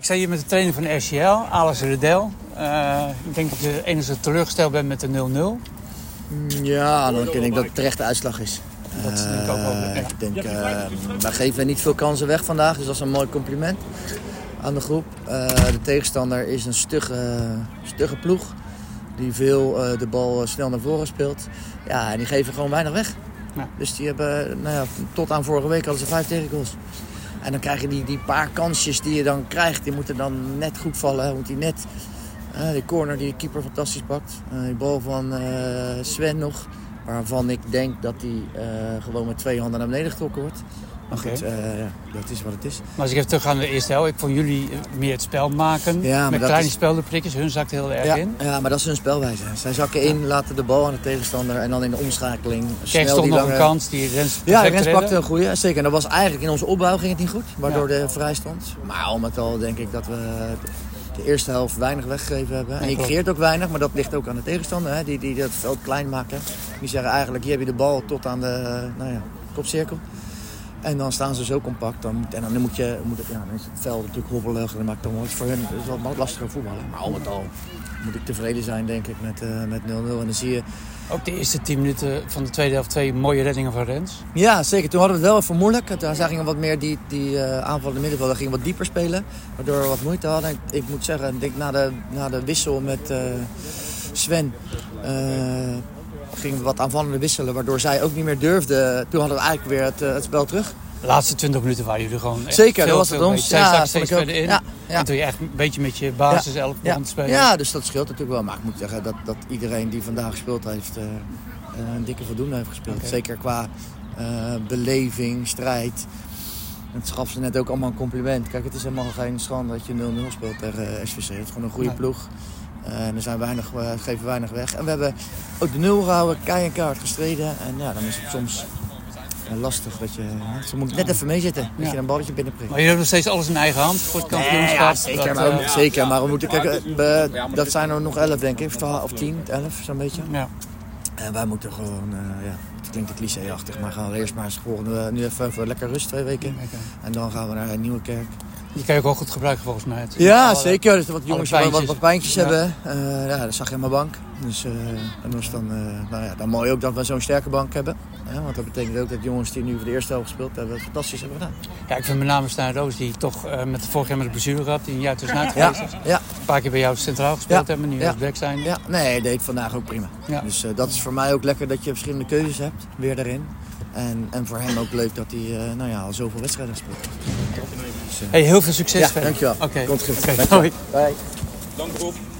Ik sta hier met de trainer van RCL, Alex Redel. Ik denk dat je enigszins teleurgesteld bent met de 0-0. Ja, dan denk ik dat het een terechte uitslag is. Dat denk ik ook wel. Ja. Ik denk, wij geven niet veel kansen weg vandaag, dus dat is een mooi compliment aan de groep. De tegenstander is een stugge ploeg die veel de bal snel naar voren speelt. Ja, en die geven gewoon weinig weg. Ja. Dus die hebben, tot aan vorige week hadden ze 5 tegengoals. En dan krijg je die paar kansjes die je dan krijgt, die moeten dan net goed vallen. Moet die net, die corner die de keeper fantastisch pakt. Die bal van Sven nog, waarvan ik denk dat die gewoon met 2 handen naar beneden getrokken wordt. Maar goed, dat is wat het is. Maar als ik even terug ga naar de eerste helft, ik vond jullie meer het spel maken. Ja, met kleine speldenprikjes, hun zakt heel erg in. Ja, maar dat is hun spelwijze. Zij zakken in, laten de bal aan de tegenstander en dan in de omschakeling Kijk, stond nog een kans, die Rens Rens pakte een goeie, zeker. En dat was eigenlijk in onze opbouw ging het niet goed, waardoor de vrij stond. Maar al met al denk ik dat we de eerste helft weinig weggegeven hebben. En je creëert ook weinig, maar dat ligt ook aan de tegenstander, hè, die dat veld klein maken. Die zeggen eigenlijk, hier heb je de bal tot aan de kopcirkel. En dan staan ze zo compact. Dan is het veld natuurlijk hobbelig. En maakt dan voor hun is het wat lastiger voetballen. Maar al met al moet ik tevreden zijn, denk ik, met 0-0. En dan zie je... Ook de eerste 10 minuten van de tweede helft 2 mooie reddingen van Rens. Ja, zeker. Toen hadden we het wel even moeilijk. Daar gingen wat meer die aanvallende middenvelder gingen wat dieper spelen. Waardoor we wat moeite hadden. Ik moet zeggen, ik denk na de wissel met Sven... gingen we wat aanvallende wisselen, waardoor zij ook niet meer durfden. Toen hadden we eigenlijk weer het spel terug. De laatste 20 minuten waren jullie gewoon echt zeker, dat was het ons. Zij steeds verder in. Ja. En toen je echt een beetje met je basis 11 begon te spelen. Ja, dus dat scheelt natuurlijk wel. Maar ik moet zeggen dat iedereen die vandaag gespeeld heeft... een dikke voldoende heeft gespeeld. Okay. Zeker qua beleving, strijd. Het gaf ze net ook allemaal een compliment. Kijk, het is helemaal geen schande dat je 0-0 speelt tegen SVC. Het is gewoon een goede ploeg. En er zijn geven weinig weg. En we hebben ook de 0 gehouden, keihard gestreden. En ja, dan is het soms lastig dat je... Ze moet net even meezitten, dat je een balletje binnenprikt. Maar jullie hebben nog steeds alles in eigen hand voor het kampioenschap? Ja, zeker. Zeker, maar we moeten kijken... dat zijn er nog 11, denk ik. Of 10, 11, zo'n beetje. Ja. En wij moeten gewoon... het klinkt een cliché-achtig, maar gaan we eerst maar eens nu even lekker rust 2 weken. Okay. En dan gaan we naar een Nieuwekerk. Die kan je ook wel goed gebruiken volgens mij. Ja, zeker. Dus wat jongens wat pijntjes hebben. Dat zag je aan mijn bank. Dus dan mooi ook dat we zo'n sterke bank hebben. Want dat betekent ook dat jongens die nu voor de eerste helft gespeeld hebben, fantastisch hebben gedaan. Ja, ik vind met name Stijn Roos die toch vorig jaar met de blessure gehad, die een jaar tussenuit geweest is. Ja. Een paar keer bij jou centraal gespeeld hebben, nu als back zijn. Ja, nee, deed vandaag ook prima. Ja. Dus dat is voor mij ook lekker dat je verschillende keuzes hebt, weer daarin. En voor hem ook leuk dat hij al zoveel wedstrijden speelt. Dus, heel veel succes. Ja, dankjewel. Okay. Komt goed. Hoi. Bye. Dank Rob.